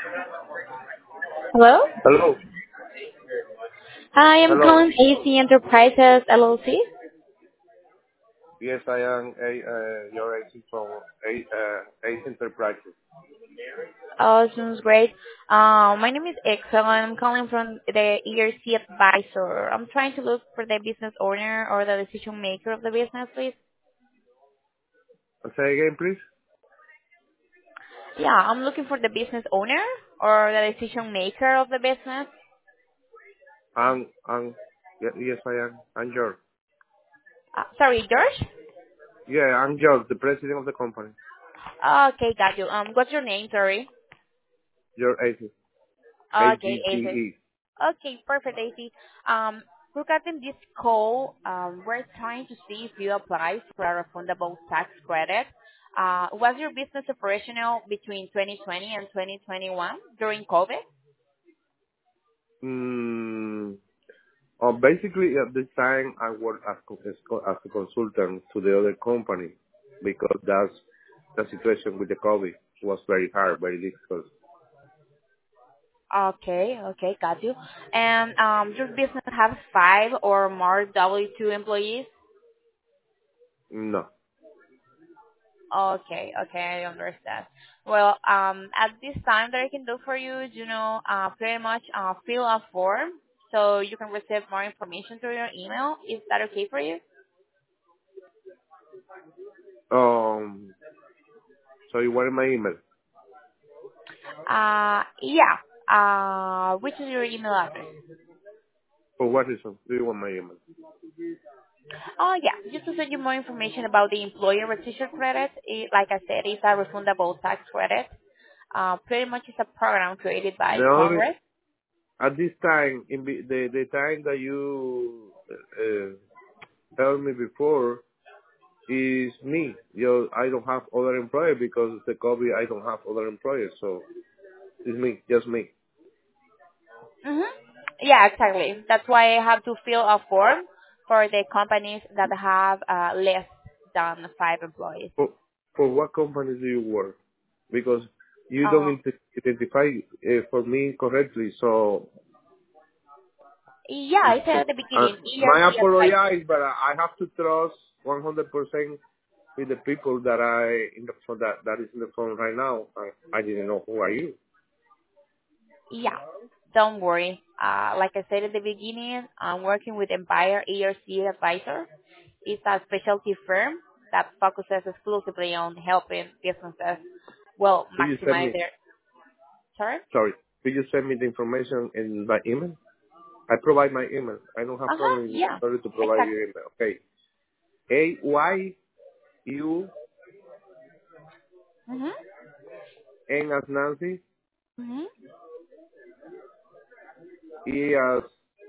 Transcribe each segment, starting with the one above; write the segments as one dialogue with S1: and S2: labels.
S1: Hello?
S2: Hello.
S1: Hi, I'm
S2: Hello.
S1: calling AC Enterprises LLC.
S2: Yes, I am your agent from Ace Enterprises.
S1: Oh, sounds great. My name is Excel, and I'm calling from the ERC Advisor. I'm trying to look for the business owner or the decision maker of the business, please.
S2: Say again, please.
S1: Yeah, I'm looking for the business owner or the decision maker of the business.
S2: Yes, I am. I'm George.
S1: Sorry, George?
S2: Yeah, I'm George, the president of the company.
S1: Okay, got you. What's your name? Sorry.
S2: Your agent.
S1: Okay, AC.
S2: AGGE.
S1: Okay, perfect, AC. Regarding this call, we're trying to see if you apply for a refundable tax credit. Was your business operational between 2020 and 2021 during COVID?
S2: Mm, basically, at this time, I work as a consultant to the other company because that's the situation with the COVID was very hard, very difficult.
S1: Okay, okay, got you. And your business has 5 or more W-2 employees?
S2: No.
S1: Okay, okay, I understand. Well, at this time that I can do for you is, pretty much fill a form so you can receive more information through your email. Is that okay for you?
S2: Um. So you want my email?
S1: Yeah. Which is your email address?
S2: For what reason do you want my email?
S1: Oh, yeah, just to send you more information about the employer retention credit. Like I said, it's a refundable tax credit. Pretty much it's a program created by
S2: The only
S1: Congress.
S2: at this time, the time that you told me before is me. I don't have other employer because of the COVID. I don't have other employers, so it's me, just me.
S1: Mm-hmm. Yeah, exactly. That's why I have to fill a form for the companies that have less than 5 employees.
S2: For for what company do you work? Because you don't
S1: Uh,
S2: identify for me correctly, so
S1: yeah, I said at the beginning,
S2: my
S1: ERC advisor.
S2: apologize, but I have to trust 100% with the people that in the phone that is in the phone right now. I didn't know who are you.
S1: Yeah, don't worry. Like I said at the beginning, I'm working with Empire ERC Advisor. It's a specialty firm that focuses exclusively on helping businesses, well,
S2: Could you send
S1: maximize
S2: me?
S1: their, sorry?
S2: Sorry, could you send me the information in my email? I provide my email. I don't have
S1: Uh-huh,
S2: problem
S1: yeah,
S2: sorry to provide
S1: exactly.
S2: your email. Okay, AYUN
S1: Mm-hmm,
S2: as Nancy,
S1: mm-hmm,
S2: E as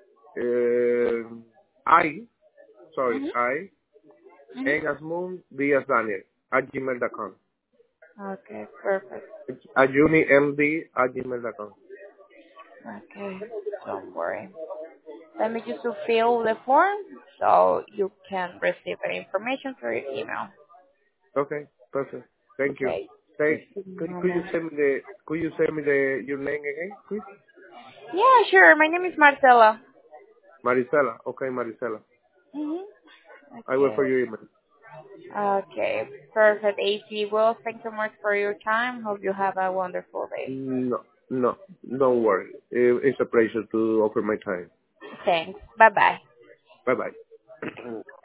S2: I. Sorry,
S1: mm-hmm,
S2: I. N
S1: mm-hmm.
S2: as Moon, D as Daniel at gmail.com.
S1: Okay, perfect.
S2: It's ajunimd@gmail.com.
S1: Okay, don't worry. Let me just fill the form so you can receive the information through your email.
S2: Okay, perfect. Thank you.
S1: Okay, just
S2: Thank.
S1: give me a
S2: Could you
S1: moment.
S2: send me the your name again, please?
S1: Yeah, sure. My name is Marcela.
S2: Marisela. Okay, Marisela.
S1: Mhm.
S2: I wait
S1: Okay.
S2: for your email.
S1: Okay. Perfect, AC. Well, thank you much for your time. Hope you have a wonderful day.
S2: No, no, don't worry. It's a pleasure to offer my time.
S1: Thanks. Bye bye.
S2: Bye bye.